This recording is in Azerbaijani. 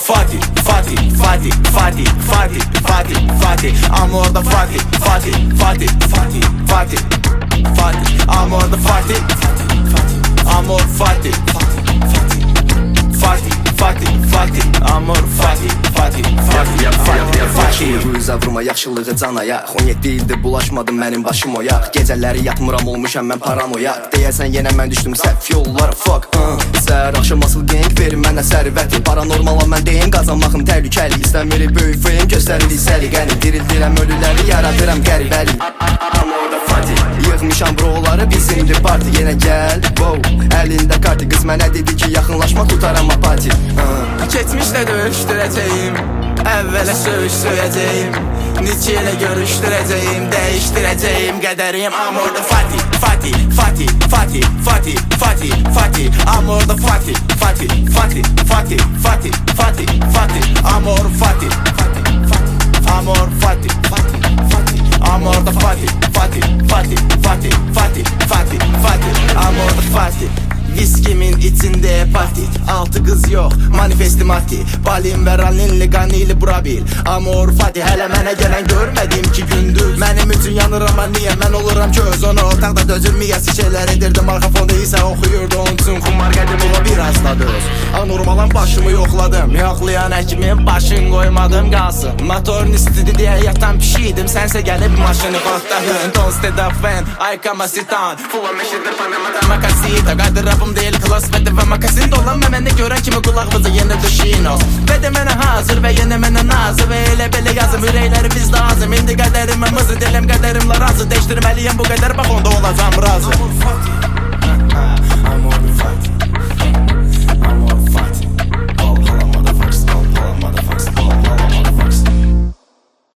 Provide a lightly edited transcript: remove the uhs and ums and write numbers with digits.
Fatih, Fatih, Fatih, Fatih, Fatih, Fatih, Fatih. Amor da Fatih, Fatih, Fatih, Fatih, Fatih, Fatih. Amor da Fatih, amor Fatih, Fatih, Fatih, Fatih, amor Fatih, Fatih, Fatih, Fatih, Fatih. Rüza vurma yaxşılığı can ayaq 17 ildir bulaşmadım mənim başım oyaq Gecələri yatmıram olmuşam mən paranoyak Deyəsən yenə mən düşdüm səhv yollara fuck Səhər axşam asıl genk verin mənə sərvəti Paranormala mən deyim qazanmağım təhlükəli İstəmirik böyük film göstəririk səliqəni Dirildirəm ölüləri yaradıram qəribəli Amorda Fatih Yığmışam broları bizimdir parti Yenə gəl wow əlində kartı Qız mənə dedi ki yaxınlaşma tutaram apati Keçmişlə döyüşdürəcəyim Əvvələ söyüş söyləyəcəyim Neçə ilə görüşdürəcəyim Dəyişdirəcəyim qədərim Amorda Fatih, Fatih, Fatih, Fatih, Fatih, Fatih, Fatih. Amorda Fatih, Fatih, Fatih, Fatih, Fatih, Fatih, Fatih. Amor Fatih, amor Fatih, amorda Fatih, Fatih, Fatih, Fatih, Fatih, Fatih, Fatih. Amorda Fatih Viskimin içində hepatit Altı qız yox, manifesti mati Balin və raninli, qanili burabil Amor Fatih, hələ mənə gələn görmədim ki gündüz Mənim üçün yanıram, niyə mən oluram köz Onu otaqda dözülməyəsi şeylər edirdim Arxa fonda isə oxuyurdu onun üçün Xumar qədim ola bir asla döz Anormalan başımı yoxladım Yoxlayan həkimin başın qoymadım qalsın Motorun istidi deyə yatan pişiydim Sənsə gəlib maşını qotdadın Don't stay the fan, ay kamasitan Fulla meşirdə Panamada makasita Qaydırab deyil klas və də və makasin dolan Və mənə görən kimi qulağımıza yenə düşinos Və də mənə hazır və yenə mənə nazır Və elə belə yazım ürəkləri biz lazım İndi qədərimə mızı diləm qədərimlə razı Değişdirməliyəm bu qədər bax onda olacam